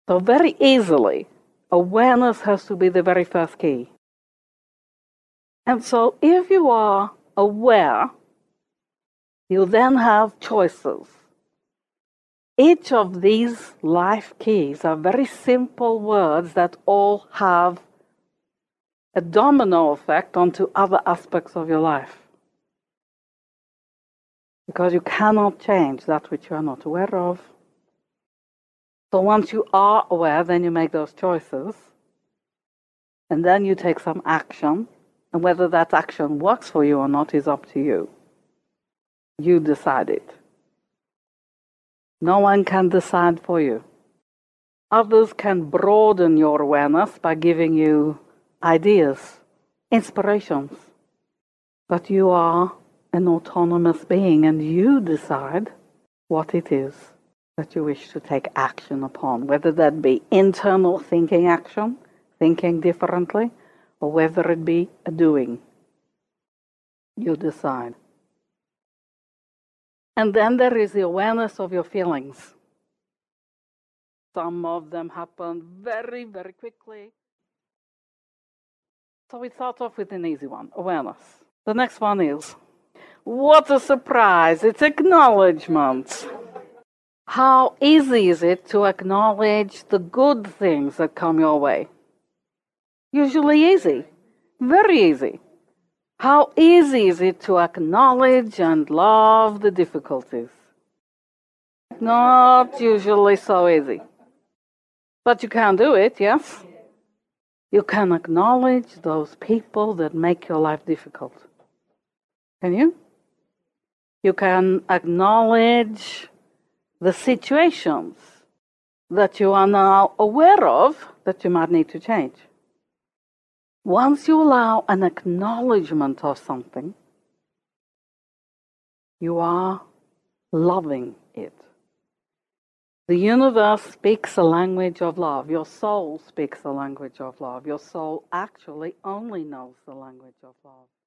So very easily, awareness has to be the very first key. And so if you are aware, you then have choices. Each of these life keys are very simple words that all have a domino effect onto other aspects of your life. Because you cannot change that which you are not aware of. So once you are aware, then you make those choices. And then you take some action. And whether that action works for you or not is up to you. You decide it. No one can decide for you. Others can broaden your awareness by giving you ideas, inspirations. But you are an autonomous being and you decide what it is that you wish to take action upon, whether that be internal thinking action, thinking differently, or whether it be a doing. You decide. And then there is the awareness of your feelings. Some of them happen very, very quickly. So we start off with an easy one, awareness. The next one is, what a surprise, it's acknowledgement. How easy is it to acknowledge the good things that come your way? Usually easy, very easy. How easy is it to acknowledge and love the difficulties? Not usually so easy. But you can do it, yes? You can acknowledge those people that make your life difficult. Can you? You can acknowledge the situations that you are now aware of that you might need to change. Once you allow an acknowledgement of something, you are loving it. The universe speaks a language of love. Your soul speaks a language of love. Your soul actually only knows the language of love.